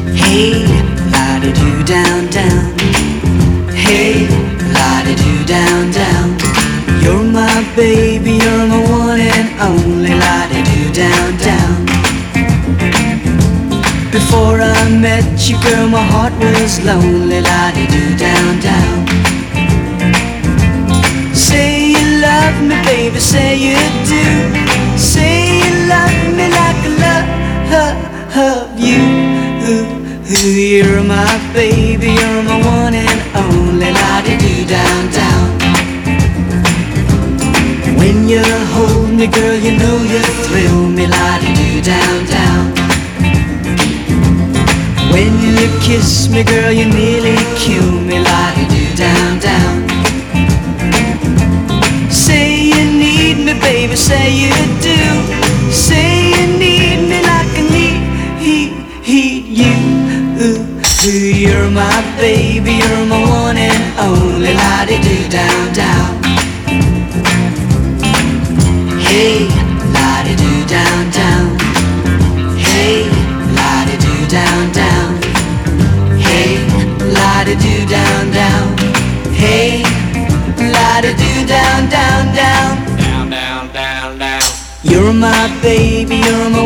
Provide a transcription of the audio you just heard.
Hey, la-di-doo down, down. Hey, la-di-doo down, down. You're my baby, you're my one and only. La-di-doo down, down. Before I met you, girl, my heart was lonely. La-di-doo down, down. Say you love me, baby, say you do. Say you love me like I love you. You're my baby, you're my one and only. La-di-doo down, down. When you hold me, girl, you know you thrill me. La-di-doo down, down. When you kiss me, girl, you nearly kill me. La-di-doo down, down. Say you need me, baby, say you do. Say you need me like I need you. You're my baby, you're my one and only. La-di-doo down, down. Hey, la-di-doo down, down. Hey, la-di-doo down, down. Hey, la-di-doo down, down. Hey, la-di-doo down, down, down. Down, down, down, down. You're my baby, you're my